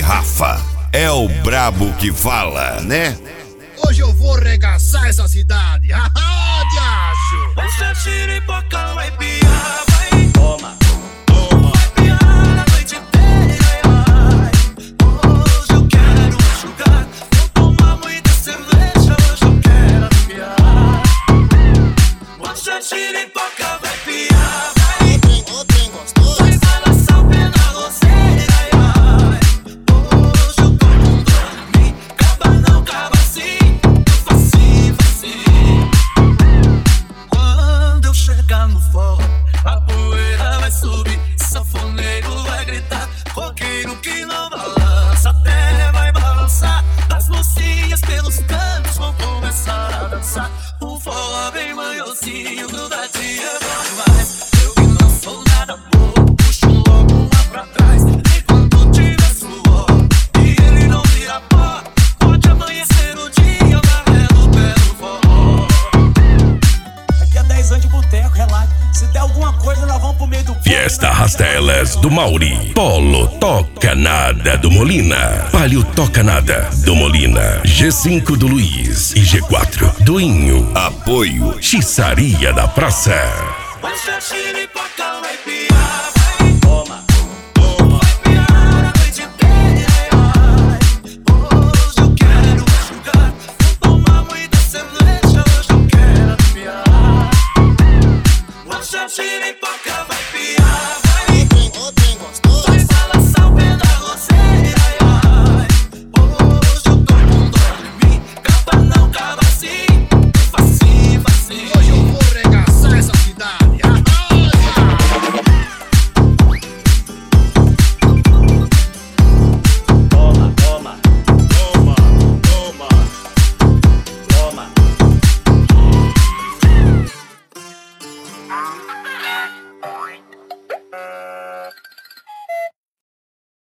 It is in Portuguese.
Rafa, é o brabo que fala, né? Hoje eu vou regaçar essa cidade. Haha, diacho! Essa xiripoca vai piar, vai. Toma. Vai piar a noite inteira, vai. Hoje eu quero enxugar. Vou tomar muita cerveja, hoje eu quero piar. Essa xiripoca vai piar, vai. O trem gostoso. Vai balançar o pé na roceira, vai. Hoje eu tô com dor em mim. Caba não, caba sim. Facinho. Quando eu chegar no forró, a poeira vai subir, sanfoneiro vai gritar, roqueiro que não balança, a terra vai balançar, as mocinhas pelos cantos vão começar a dançar. O forró bem manhozinho, grudadinho é bom demais. Eu que não sou nada bobo, puxo logo lá pra trás. E quando tiver suor e ele não vira pó, pode amanhecer o dia, eu carrego pelo forró. Aqui é 10 anos de boteco, relaxa. Se der alguma coisa, nós vamos pro meio do povo. Fiesta Rastelas do Mauri. Polo Toca Nada do Molina. Palio Toca Nada do Molina. G5 do Luiz e G4 do Inho. Apoio Xissaria da Praça. Vai,